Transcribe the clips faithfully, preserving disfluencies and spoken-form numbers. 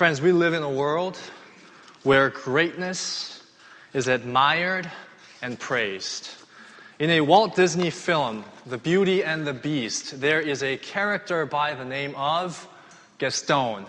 Friends, we live in a world where greatness is admired and praised. In a Walt Disney film, The Beauty and the Beast, there is a character by the name of Gaston.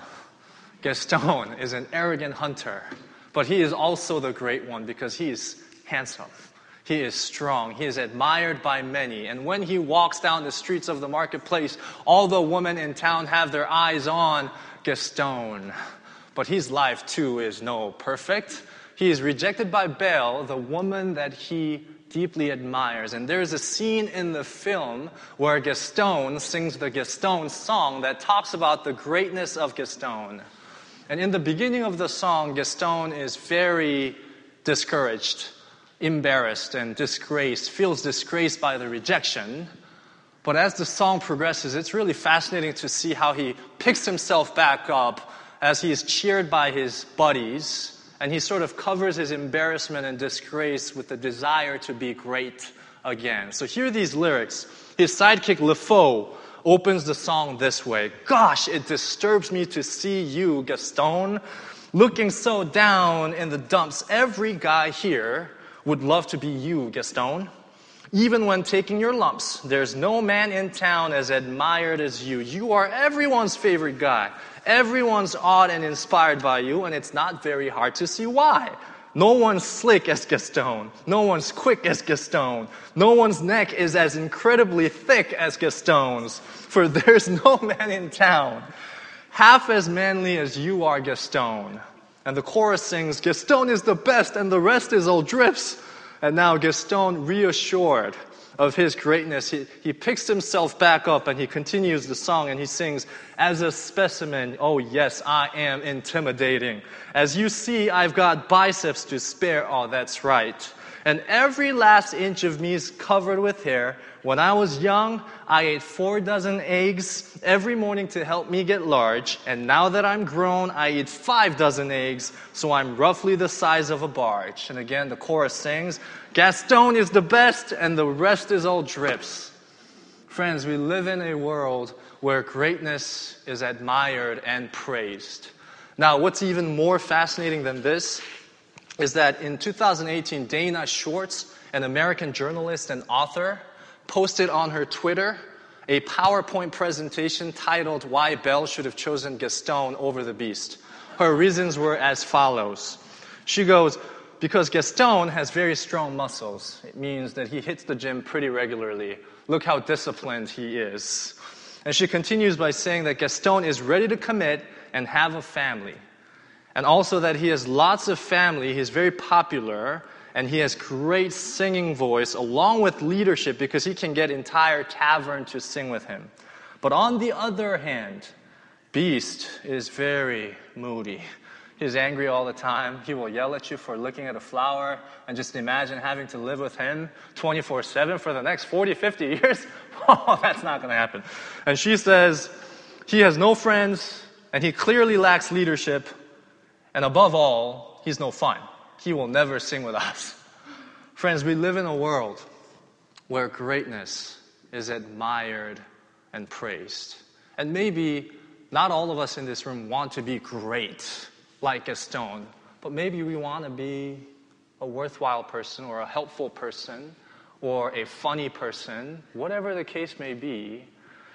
Gaston is an arrogant hunter, but he is also the great one because he is handsome. He is strong. He is admired by many. And when he walks down the streets of the marketplace, all the women in town have their eyes on Gaston. But his life, too, is no perfect. He is rejected by Belle, the woman that he deeply admires. And there is a scene in the film where Gaston sings the Gaston song that talks about the greatness of Gaston. And in the beginning of the song, Gaston is very discouraged, embarrassed, and disgraced, feels disgraced by the rejection. But as the song progresses, it's really fascinating to see how he picks himself back up as he is cheered by his buddies, and he sort of covers his embarrassment and disgrace with the desire to be great again. So hear these lyrics. His sidekick, LeFou, opens the song this way. Gosh, it disturbs me to see you, Gaston, looking so down in the dumps. Every guy here would love to be you, Gaston. Even when taking your lumps, there's no man in town as admired as you. You are everyone's favorite guy. Everyone's awed and inspired by you, and it's not very hard to see why. No one's slick as Gaston. No one's quick as Gaston. No one's neck is as incredibly thick as Gaston's, for there's no man in town half as manly as you are, Gaston. And the chorus sings, Gaston is the best and the rest is all drips. And now Gaston, reassured of his greatness, he, he picks himself back up and he continues the song and he sings, as a specimen, oh yes, I am intimidating. As you see, I've got biceps to spare, oh that's right. And every last inch of me is covered with hair. When I was young, I ate four dozen eggs every morning to help me get large. And now that I'm grown, I eat five dozen eggs, so I'm roughly the size of a barge. And again, the chorus sings, Gaston is the best and the rest is all drips. Friends, we live in a world where greatness is admired and praised. Now, what's even more fascinating than this is that in two thousand eighteen, Dana Schwartz, an American journalist and author, posted on her Twitter a PowerPoint presentation titled Why Belle Should Have Chosen Gaston Over the Beast. Her reasons were as follows. She goes, because Gaston has very strong muscles. It means that he hits the gym pretty regularly. Look how disciplined he is. And she continues by saying that Gaston is ready to commit and have a family. And also that he has lots of family, he's very popular, and he has great singing voice along with leadership because he can get entire tavern to sing with him. But on the other hand, Beast is very moody. He's angry all the time. He will yell at you for looking at a flower, and just imagine having to live with him twenty-four seven for the next forty, fifty years. Oh, that's not going to happen. And she says he has no friends, and he clearly lacks leadership, and above all, he's no fun. He will never sing with us. Friends, we live in a world where greatness is admired and praised. And maybe not all of us in this room want to be great like Gaston, but maybe we want to be a worthwhile person or a helpful person or a funny person, whatever the case may be.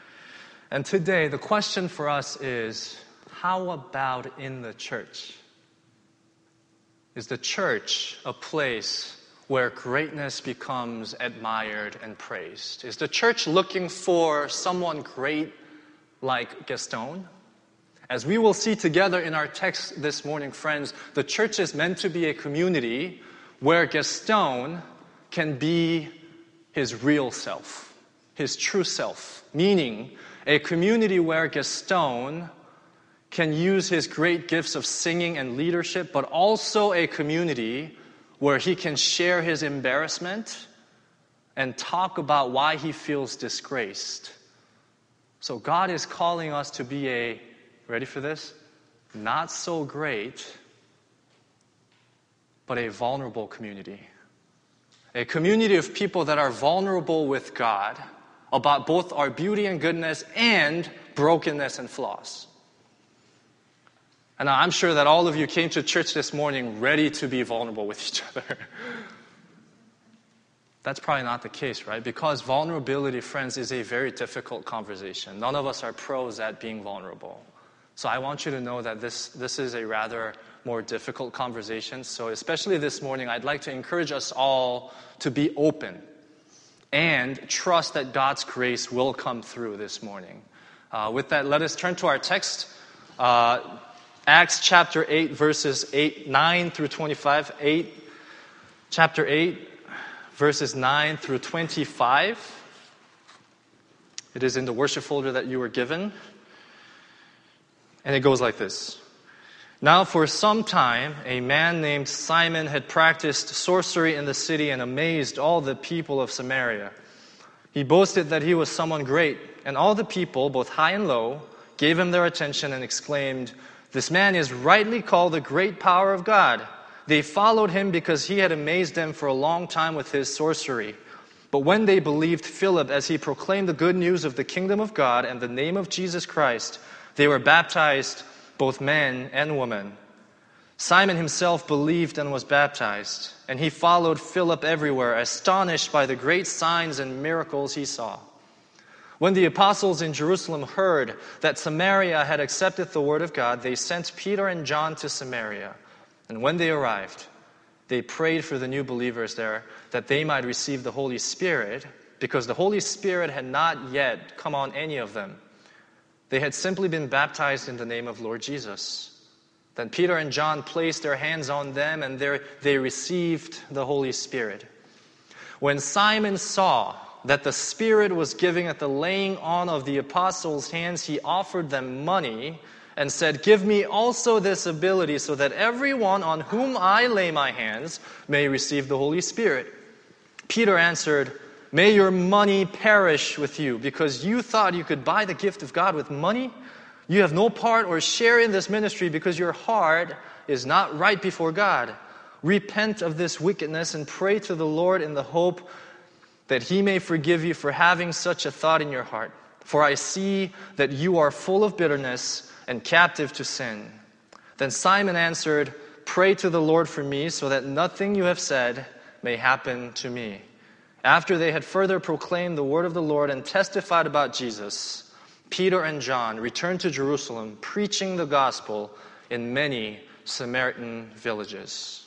And today, the question for us is, how about in the church? Is the church a place where greatness becomes admired and praised? Is the church looking for someone great like Gaston? As we will see together in our text this morning, friends, the church is meant to be a community where Gaston can be his real self, his true self, meaning a community where Gaston can use his great gifts of singing and leadership, but also a community where he can share his embarrassment and talk about why he feels disgraced. So God is calling us to be a, ready for this? Not so great, but a vulnerable community. A community of people that are vulnerable with God about both our beauty and goodness and brokenness and flaws. And I'm sure that all of you came to church this morning ready to be vulnerable with each other. That's probably not the case, right? Because vulnerability, friends, is a very difficult conversation. None of us are pros at being vulnerable. So I want you to know that this, this is a rather more difficult conversation. So especially this morning, I'd like to encourage us all to be open and trust that God's grace will come through this morning. Uh, with that, let us turn to our text. Uh, Acts chapter eight, verses eight, nine through twenty-five. eight, chapter eight, verses nine through twenty-five. It is in the worship folder that you were given. And it goes like this. Now for some time, a man named Simon had practiced sorcery in the city and amazed all the people of Samaria. He boasted that he was someone great, and all the people, both high and low, gave him their attention and exclaimed, "This man is rightly called the great power of God." They followed him because he had amazed them for a long time with his sorcery. But when they believed Philip as he proclaimed the good news of the kingdom of God and the name of Jesus Christ, they were baptized, both men and women. Simon himself believed and was baptized, and he followed Philip everywhere, astonished by the great signs and miracles he saw. When the apostles in Jerusalem heard that Samaria had accepted the word of God, they sent Peter and John to Samaria. And when they arrived, they prayed for the new believers there that they might receive the Holy Spirit, because the Holy Spirit had not yet come on any of them. They had simply been baptized in the name of Lord Jesus. Then Peter and John placed their hands on them, and they received the Holy Spirit. When Simon saw that the Spirit was giving at the laying on of the apostles' hands, he offered them money and said, "Give me also this ability so that everyone on whom I lay my hands may receive the Holy Spirit." Peter answered, "May your money perish with you, because you thought you could buy the gift of God with money. You have no part or share in this ministry because your heart is not right before God. Repent of this wickedness and pray to the Lord in the hope that he may forgive you for having such a thought in your heart. For I see that you are full of bitterness and captive to sin." Then Simon answered, "Pray to the Lord for me, so that nothing you have said may happen to me." After they had further proclaimed the word of the Lord and testified about Jesus, Peter and John returned to Jerusalem, preaching the gospel in many Samaritan villages.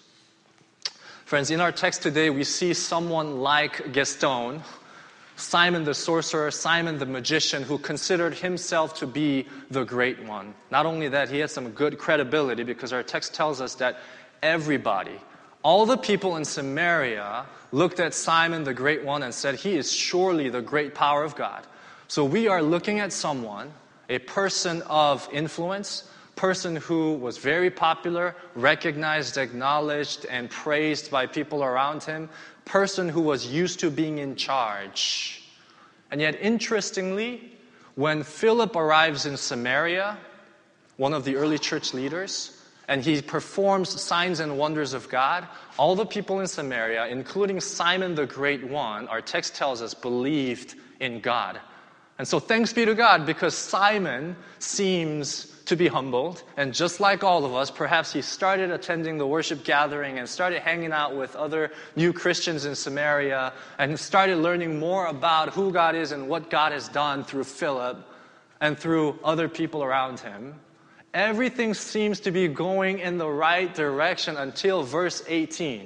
Friends, in our text today, we see someone like Gaston, Simon the sorcerer, Simon the magician, who considered himself to be the great one. Not only that, he had some good credibility, because our text tells us that everybody, all the people in Samaria, looked at Simon the great one and said, "He is surely the great power of God." So we are looking at someone, a person of influence, person who was very popular, recognized, acknowledged, and praised by people around him, person who was used to being in charge. And yet, interestingly, when Philip arrives in Samaria, one of the early church leaders, and he performs signs and wonders of God, all the people in Samaria, including Simon the Great One, our text tells us, believed in God. And so thanks be to God, because Simon seems to be humbled, and just like all of us, perhaps he started attending the worship gathering and started hanging out with other new Christians in Samaria and started learning more about who God is and what God has done through Philip and through other people around him. Everything seems to be going in the right direction until verse eighteen.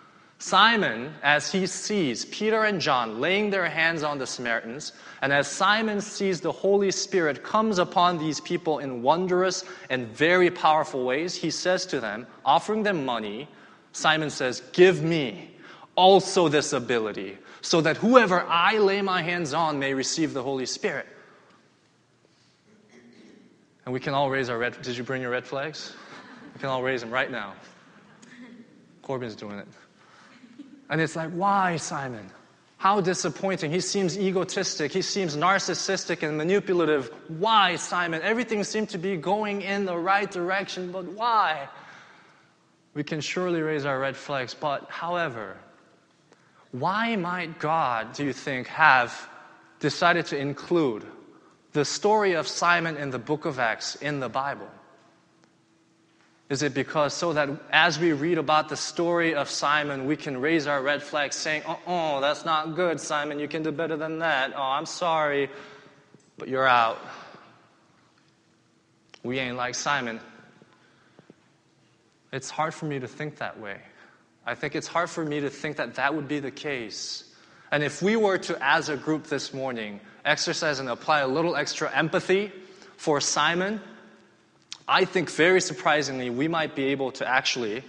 Simon, as he sees Peter and John laying their hands on the Samaritans, and as Simon sees the Holy Spirit comes upon these people in wondrous and very powerful ways, he says to them, offering them money, Simon says, "Give me also this ability, so that whoever I lay my hands on may receive the Holy Spirit." And we can all raise our red, did you bring your red flags? We can all raise them right now. Corbin's doing it. And it's like, why, Simon? How disappointing. He seems egotistic. He seems narcissistic and manipulative. Why, Simon? Everything seemed to be going in the right direction, but why? We can surely raise our red flags, but however, why might God, do you think, have decided to include the story of Simon in the book of Acts in the Bible? Is it because so that as we read about the story of Simon, we can raise our red flags saying, oh, oh, that's not good, Simon, you can do better than that. Oh, I'm sorry, but you're out. We ain't like Simon. It's hard for me to think that way. I think it's hard for me to think that that would be the case. And if we were to, as a group this morning, exercise and apply a little extra empathy for Simon, I think very surprisingly, we might be able to actually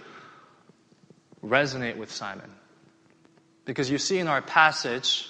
resonate with Simon. Because you see in our passage,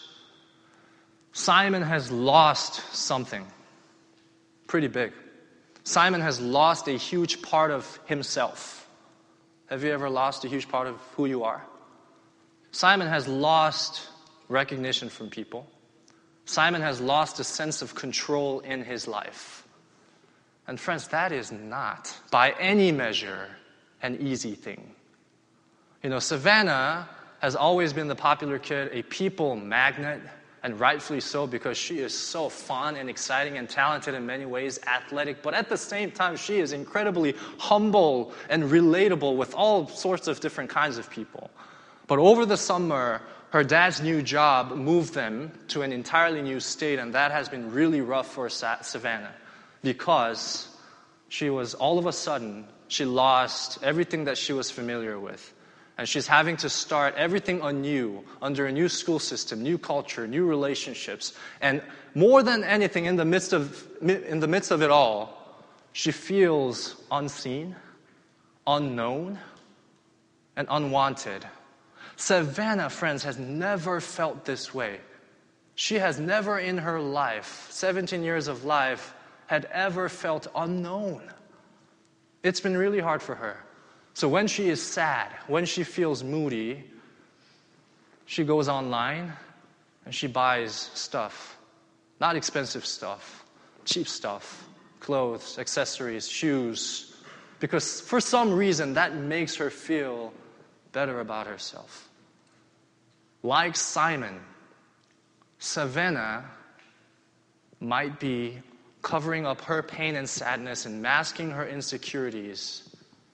Simon has lost something pretty big. Simon has lost a huge part of himself. Have you ever lost a huge part of who you are? Simon has lost recognition from people. Simon has lost a sense of control in his life. And friends, that is not, by any measure, an easy thing. You know, Savannah has always been the popular kid, a people magnet, and rightfully so because she is so fun and exciting and talented in many ways, athletic, but at the same time, she is incredibly humble and relatable with all sorts of different kinds of people. But over the summer, her dad's new job moved them to an entirely new state, and that has been really rough for Savannah. Because she was, all of a sudden, she lost everything that she was familiar with. And she's having to start everything anew, under a new school system, new culture, new relationships. And more than anything, in the midst of, in the midst of it all, she feels unseen, unknown, and unwanted. Savannah, friends, has never felt this way. She has never in her life, seventeen years of life, had ever felt unknown. It's been really hard for her. So when she is sad, when she feels moody, she goes online and she buys stuff. Not expensive stuff, cheap stuff, clothes, accessories, shoes. Because for some reason that makes her feel better about herself. Like Simon, Savannah might be covering up her pain and sadness and masking her insecurities.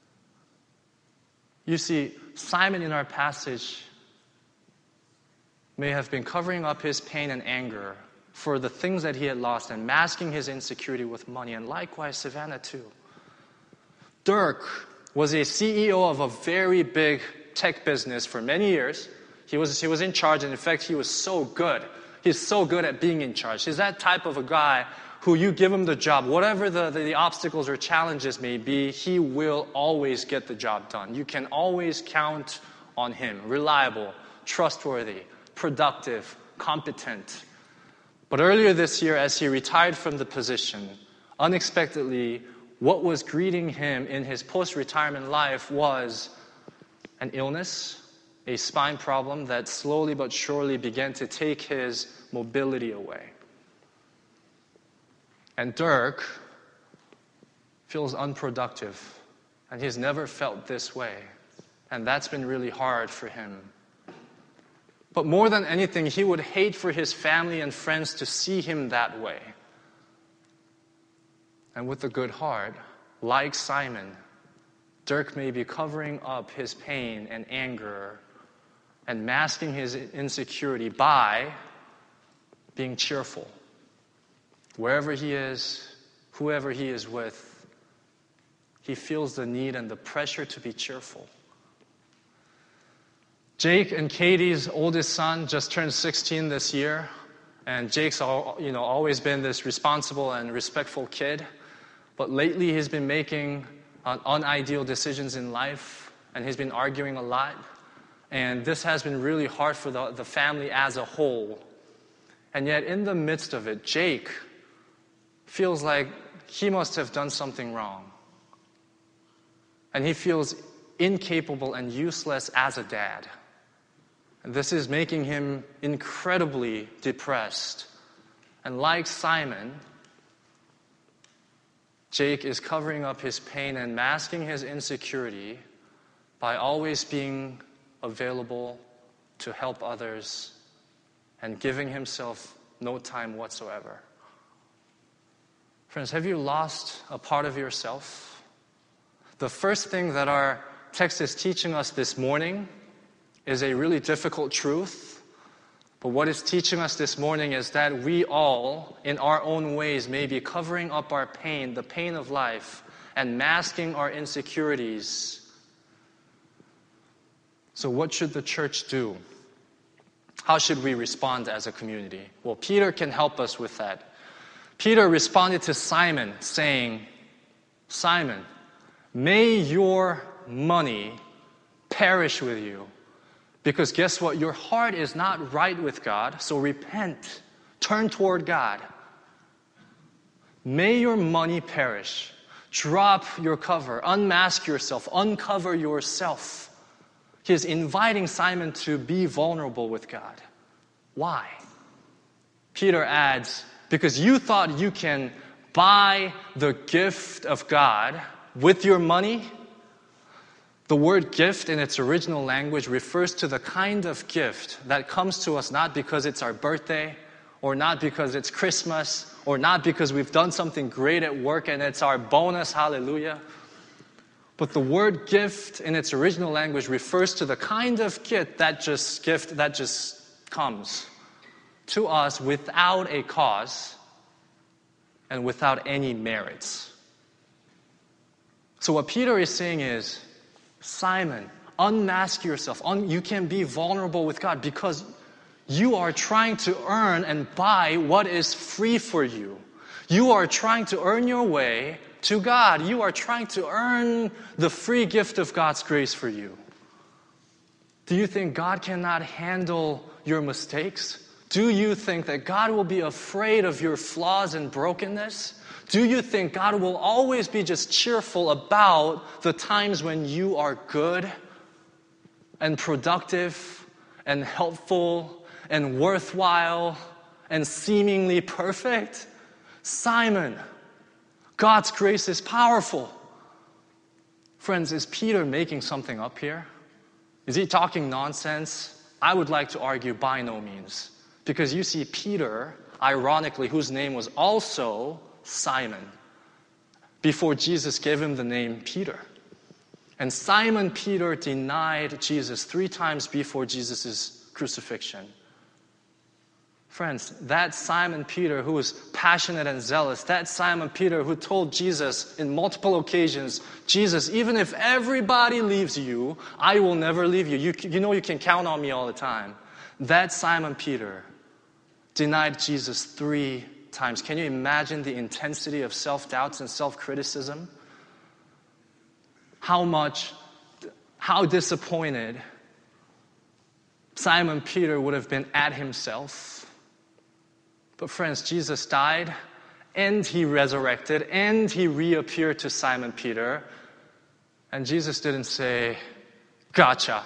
You see, Simon in our passage may have been covering up his pain and anger for the things that he had lost and masking his insecurity with money, and likewise Savannah too. Dirk was a C E O of a very big tech business for many years. He was, he was in charge, and in fact, he was so good. He's so good at being in charge. He's that type of a guy who you give him the job, whatever the, the, the obstacles or challenges may be, he will always get the job done. You can always count on him. Reliable, trustworthy, productive, competent. But earlier this year, as he retired from the position, unexpectedly, what was greeting him in his post-retirement life was an illness, a spine problem that slowly but surely began to take his mobility away. And Dirk feels unproductive, and he's never felt this way. And that's been really hard for him. But more than anything, he would hate for his family and friends to see him that way. And with a good heart, like Simon, Dirk may be covering up his pain and anger and masking his insecurity by being cheerful. Wherever he is, whoever he is with, he feels the need and the pressure to be cheerful. Jake and Katie's oldest son just turned sixteen this year, and Jake's all, you know, always been this responsible and respectful kid, but lately he's been making uh, unideal decisions in life, and he's been arguing a lot, and this has been really hard for the, the family as a whole. And yet in the midst of it, Jake feels like he must have done something wrong. And he feels incapable and useless as a dad. And this is making him incredibly depressed. And like Simon, Jake is covering up his pain and masking his insecurity by always being available to help others and giving himself no time whatsoever. Friends, have you lost a part of yourself? The first thing that our text is teaching us this morning is a really difficult truth. But what it's teaching us this morning is that we all, in our own ways, may be covering up our pain, the pain of life, and masking our insecurities. So what should the church do? How should we respond as a community? Well, Peter can help us with that. Peter responded to Simon saying, Simon, may your money perish with you. Because guess what? Your heart is not right with God, so repent. Turn toward God. May your money perish. Drop your cover. Unmask yourself. Uncover yourself. He is inviting Simon to be vulnerable with God. Why? Peter adds, because you thought you can buy the gift of God with your money. The word gift in its original language refers to the kind of gift that comes to us not because it's our birthday, or not because it's Christmas, or not because we've done something great at work and it's our bonus, hallelujah. But the word gift in its original language refers to the kind of gift that just gift that just comes to us without a cause and without any merits. So what Peter is saying is, Simon, unmask yourself. Un- you can be vulnerable with God because you are trying to earn and buy what is free for you. You are trying to earn your way to God. You are trying to earn the free gift of God's grace for you. Do you think God cannot handle your mistakes? Do you think that God will be afraid of your flaws and brokenness? Do you think God will always be just cheerful about the times when you are good and productive and helpful and worthwhile and seemingly perfect? Simon, God's grace is powerful. Friends, is Peter making something up here? Is he talking nonsense? I would like to argue by no means. Because you see, Peter, ironically, whose name was also Simon, before Jesus gave him the name Peter. And Simon Peter denied Jesus three times before Jesus' crucifixion. Friends, that Simon Peter who was passionate and zealous, that Simon Peter who told Jesus in multiple occasions, Jesus, even if everybody leaves you, I will never leave you. You, you know you can count on me all the time. That Simon Peter denied Jesus three times. Can you imagine the intensity of self-doubts and self-criticism? How much, how disappointed Simon Peter would have been at himself. But friends, Jesus died, and he resurrected, and he reappeared to Simon Peter. And Jesus didn't say, gotcha.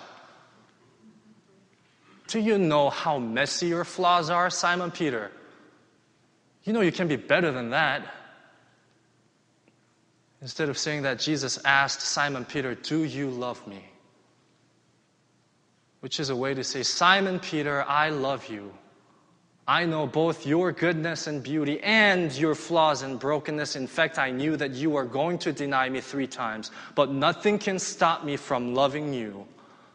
Do you know how messy your flaws are, Simon Peter? You know you can be better than that. Instead of saying that, Jesus asked Simon Peter, do you love me? Which is a way to say, Simon Peter, I love you. I know both your goodness and beauty and your flaws and brokenness. In fact, I knew that you are going to deny me three times, but nothing can stop me from loving you.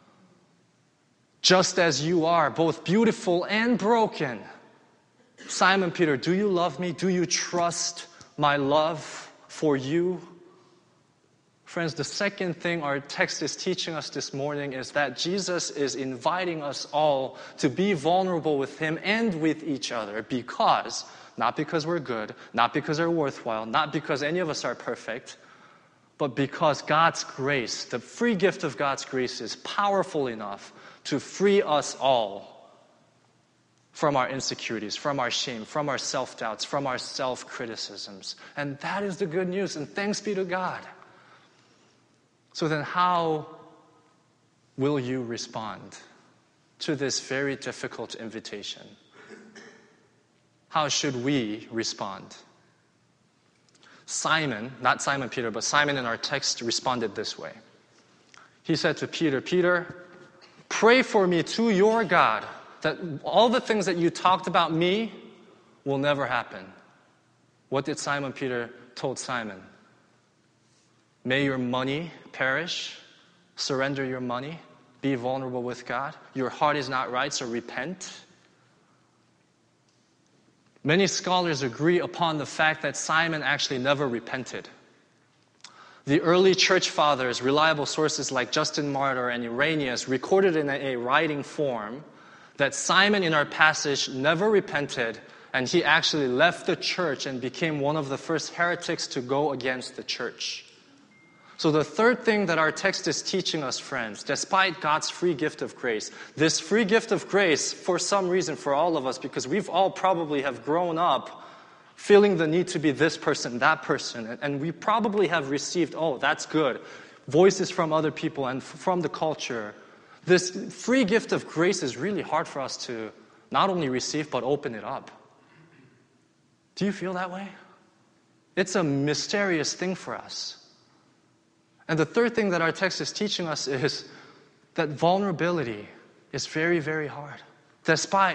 Just as you are, both beautiful and broken. Simon Peter, do you love me? Do you trust my love for you? Friends, the second thing our text is teaching us this morning is that Jesus is inviting us all to be vulnerable with him and with each other because, not because we're good, not because we're worthwhile, not because any of us are perfect, but because God's grace, the free gift of God's grace, is powerful enough to free us all from our insecurities, from our shame, from our self-doubts, from our self-criticisms. And that is the good news, and thanks be to God. So then how will you respond to this very difficult invitation? How should we respond? Simon, not Simon Peter, but Simon in our text responded this way. He said to Peter, Peter, pray for me to your God that all the things that you talked about me will never happen. What did Simon Peter told Simon? May your money perish. Surrender your money. Be vulnerable with God. Your heart is not right, so repent. Many scholars agree upon the fact that Simon actually never repented. The early church fathers, reliable sources like Justin Martyr and Irenaeus, recorded in a writing form that Simon in our passage never repented, and he actually left the church and became one of the first heretics to go against the church. So the third thing that our text is teaching us, friends, despite God's free gift of grace, this free gift of grace, for some reason, for all of us, because we've all probably have grown up feeling the need to be this person, that person, and we probably have received, oh, that's good, voices from other people and from the culture. This free gift of grace is really hard for us to not only receive, but open it up. Do you feel that way? It's a mysterious thing for us. And the third thing that our text is teaching us is that vulnerability is very, very hard. Despite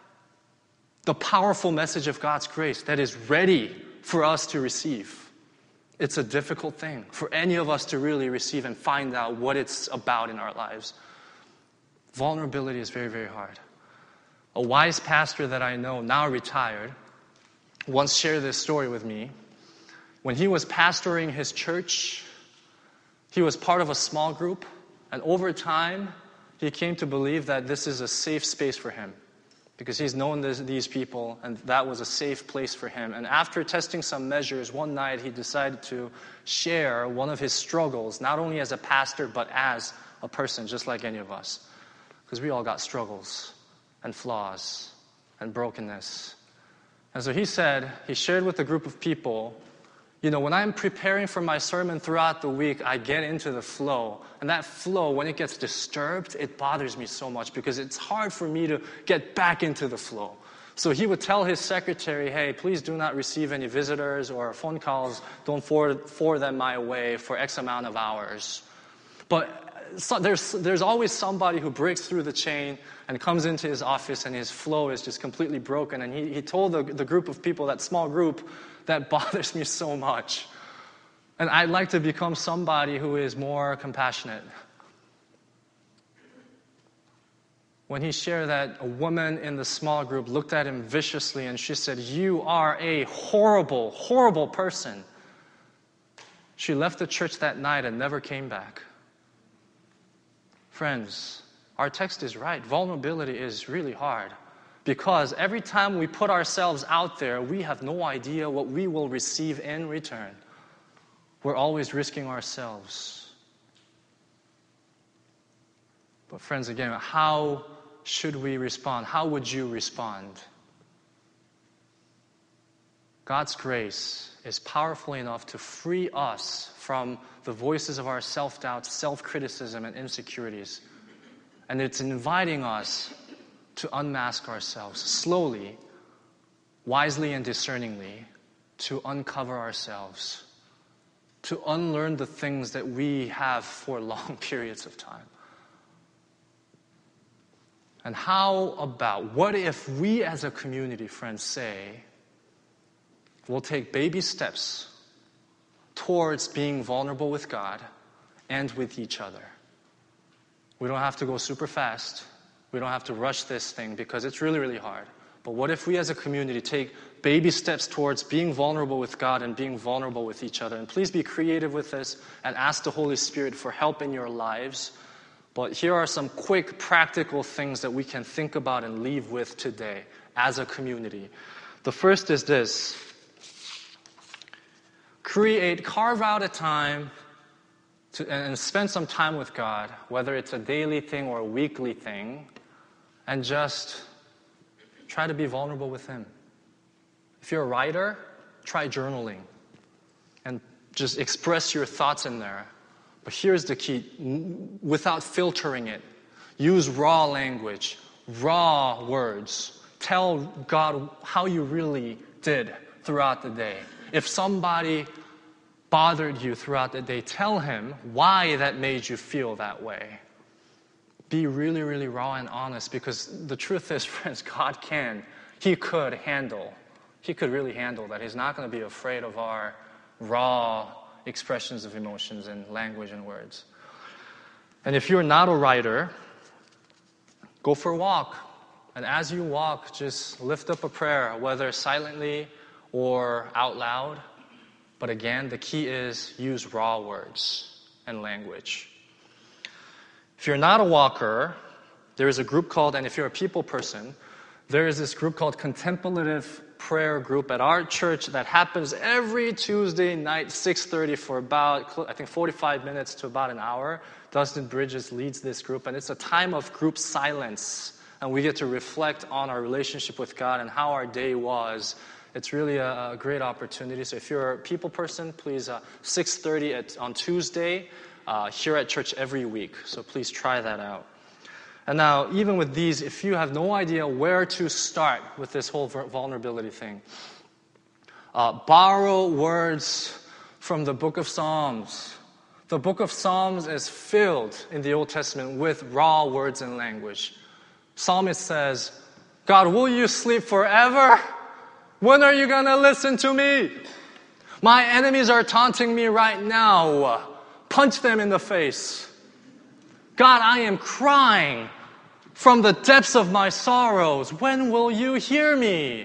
the powerful message of God's grace that is ready for us to receive, it's a difficult thing for any of us to really receive and find out what it's about in our lives. Vulnerability is very, very hard. A wise pastor that I know, now retired, once shared this story with me. When he was pastoring his church, he was part of a small group, and over time, he came to believe that this is a safe space for him because he's known this, these people, and that was a safe place for him. And after testing some measures, one night he decided to share one of his struggles, not only as a pastor, but as a person, just like any of us. Because we all got struggles and flaws and brokenness. And so he said, he shared with a group of people, you know, when I'm preparing for my sermon throughout the week, I get into the flow. And that flow, when it gets disturbed, it bothers me so much because it's hard for me to get back into the flow. So he would tell his secretary, hey, please do not receive any visitors or phone calls. Don't forward, forward them my way for X amount of hours. But so there's, there's always somebody who breaks through the chain and comes into his office and his flow is just completely broken. And he, he told the, the group of people, that small group, that bothers me so much. And I'd like to become somebody who is more compassionate. When he shared that, a woman in the small group looked at him viciously and she said, you are a horrible, horrible person. She left the church that night and never came back. Friends, our text is right. Vulnerability is really hard. Because every time we put ourselves out there, we have no idea what we will receive in return. We're always risking ourselves. But friends, again, how should we respond? How would you respond? God's grace is powerful enough to free us from the voices of our self-doubt, self-criticism, and insecurities. And it's inviting us to unmask ourselves slowly, wisely and discerningly, to uncover ourselves, to unlearn the things that we have for long periods of time. And how about, what if we as a community, friends, say, we'll take baby steps towards being vulnerable with God and with each other. We don't have to go super fast. We don't have to rush this thing because it's really, really hard. But what if we as a community take baby steps towards being vulnerable with God and being vulnerable with each other? And please be creative with this and ask the Holy Spirit for help in your lives. But here are some quick, practical things that we can think about and leave with today as a community. The first is this. Create, carve out a time to, and spend some time with God, whether it's a daily thing or a weekly thing, and just try to be vulnerable with Him. If you're a writer, try journaling and just express your thoughts in there. But here's the key, without filtering it. Use raw language, raw words. Tell God how you really did throughout the day. If somebody bothered you throughout the day, tell Him why that made you feel that way. Be really, really raw and honest, because the truth is, friends, God can, He could handle, He could really handle that. He's not going to be afraid of our raw expressions of emotions in language and words. And if you're not a writer, go for a walk. And as you walk, just lift up a prayer, whether silently or out loud. But again, the key is use raw words and language. If you're not a walker, there is a group called, and if you're a people person, there is this group called Contemplative Prayer Group at our church that happens every Tuesday night, six thirty for about, I think, forty-five minutes to about an hour. Dustin Bridges leads this group, and it's a time of group silence. And we get to reflect on our relationship with God and how our day was. It's really a, a great opportunity. So if you're a people person, please, uh, six thirty at, on Tuesday, uh, here at church every week. So please try that out. And now, even with these, if you have no idea where to start with this whole vulnerability thing, uh, borrow words from the book of Psalms. The book of Psalms is filled in the Old Testament with raw words and language. Psalmist says, God, will you sleep forever? When are you going to listen to me? My enemies are taunting me right now. Punch them in the face. God, I am crying from the depths of my sorrows. When will you hear me?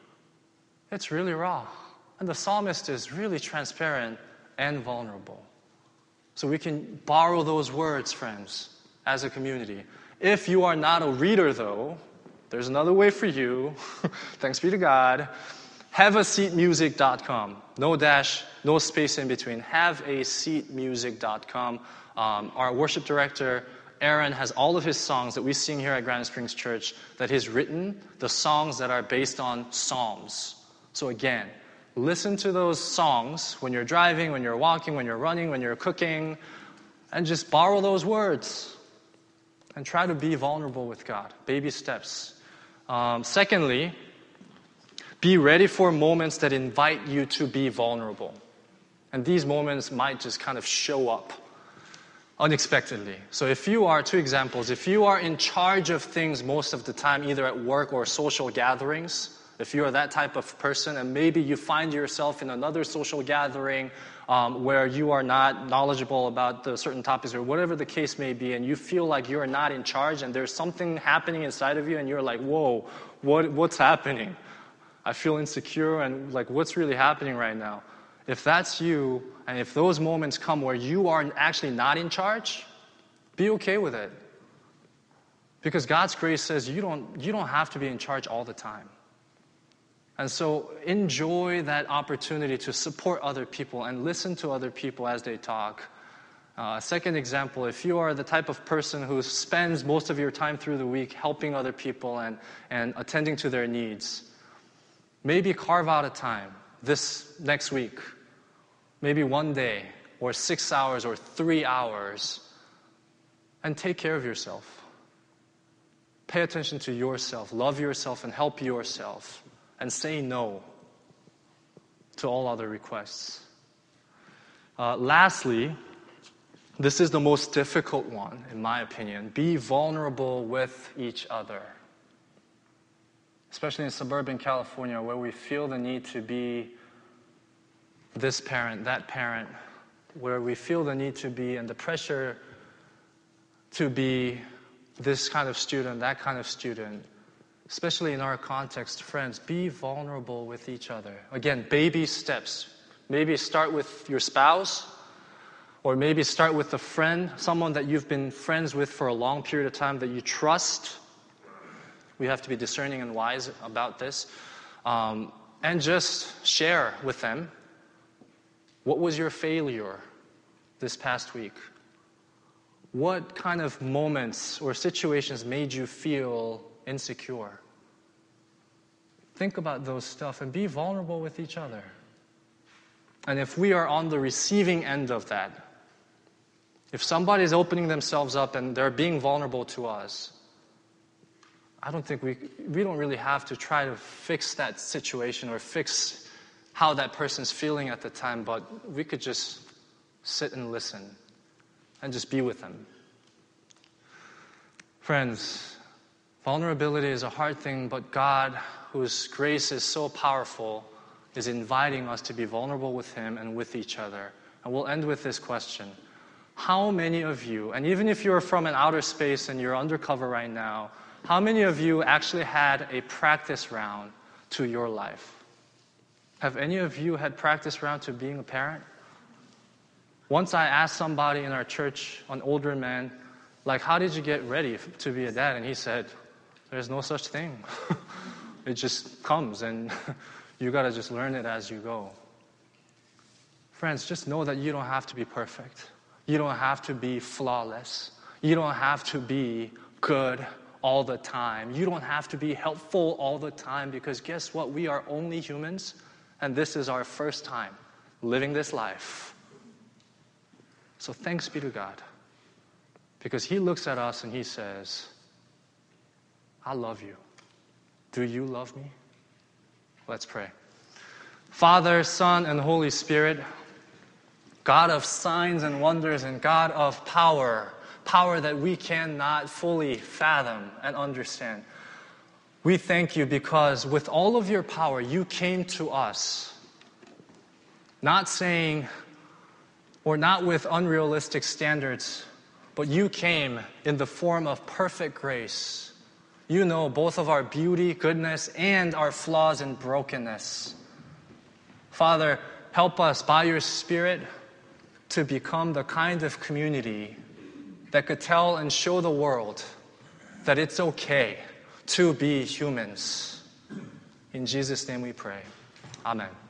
It's really raw. And the psalmist is really transparent and vulnerable. So we can borrow those words, friends, as a community. If you are not a reader, though, there's another way for you. Thanks be to God. have a seat music dot com. No dash, no space in between. have a seat music dot com. Um, our worship director, Aaron, has all of his songs that we sing here at Granite Springs Church that he's written, the songs that are based on Psalms. So again, listen to those songs when you're driving, when you're walking, when you're running, when you're cooking, and just borrow those words. And try to be vulnerable with God. Baby steps. Um, secondly, be ready for moments that invite you to be vulnerable. And these moments might just kind of show up unexpectedly. So if you are, two examples, if you are in charge of things most of the time, either at work or social gatherings, if you are that type of person and maybe you find yourself in another social gathering um, where you are not knowledgeable about the certain topics or whatever the case may be, and you feel like you're not in charge and there's something happening inside of you and you're like, whoa, what, what's happening? I feel insecure and like, what's really happening right now? If that's you, and if those moments come where you are actually not in charge, be okay with it. Because God's grace says you don't, you don't have to be in charge all the time. And so enjoy that opportunity to support other people and listen to other people as they talk. Uh, second example, if you are the type of person who spends most of your time through the week helping other people and, and attending to their needs, maybe carve out a time this next week, maybe one day or six hours or three hours, and take care of yourself. Pay attention to yourself, love yourself, and help yourself. And say no to all other requests. Uh, lastly, this is the most difficult one, in my opinion. Be vulnerable with each other. Especially in suburban California, where we feel the need to be this parent, that parent, where we feel the need to be and the pressure to be this kind of student, that kind of student. Especially in our context, friends, be vulnerable with each other. Again, baby steps. Maybe start with your spouse, or maybe start with a friend, someone that you've been friends with for a long period of time that you trust. We have to be discerning and wise about this. Um, and just share with them, what was your failure this past week? What kind of moments or situations made you feel insecure? Think about those stuff and be vulnerable with each other. And if we are on the receiving end of that, if somebody is opening themselves up and they're being vulnerable to us, I don't think we we don't really have to try to fix that situation or fix how that person's feeling at the time, but we could just sit and listen and just be with them. Friends, vulnerability is a hard thing, but God, whose grace is so powerful, is inviting us to be vulnerable with Him and with each other And we'll end with this question. How many of you, and even if you're from an outer space and you're undercover right now, how many of you actually had a practice round to your life? Have any of you had practice round to being a parent? Once I asked somebody in our church, an older man, like, how did you get ready to be a dad? And he said, there's no such thing. It just comes, and you got to just learn it as you go. Friends, just know that you don't have to be perfect. You don't have to be flawless. You don't have to be good all the time. You don't have to be helpful all the time, because guess what? We are only humans, and this is our first time living this life. So thanks be to God, because He looks at us and He says, I love you. Do you love me? Let's pray. Father, Son, and Holy Spirit, God of signs and wonders and God of power, power that we cannot fully fathom and understand. We thank you because with all of your power, you came to us, not saying, or not with unrealistic standards, but you came in the form of perfect grace. You know both of our beauty, goodness, and our flaws and brokenness. Father, help us by your Spirit to become the kind of community that could tell and show the world that it's okay to be humans. In Jesus' name we pray. Amen.